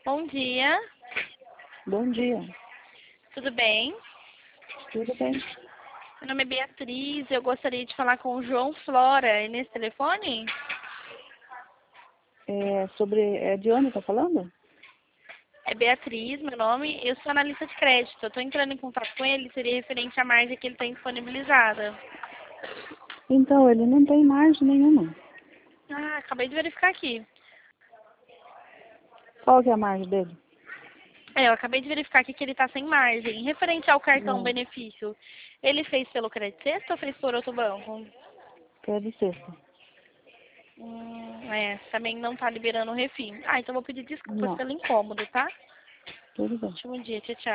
Bom dia, Bom dia. tudo bem? Tudo bem? Meu nome é Beatriz, eu gostaria de falar com o João Flora. É nesse telefone? É de onde tá falando? É Beatriz, meu nome. Eu sou analista de crédito. Eu estou entrando em contato com ele, seria referente à margem que ele tem disponibilizada. Então, ele não tem margem nenhuma. Ah, acabei de verificar aqui. Qual que é a margem dele? Eu acabei de verificar aqui que ele está sem margem. Referente ao cartão Não, benefício, ele fez pelo Credit Sexta ou fez por outro banco? que é de sexta. Também não está liberando o refim. Ah, então vou pedir desculpas Não, pelo incômodo, tá? tudo bem. Ótimo dia, tchau, tchau.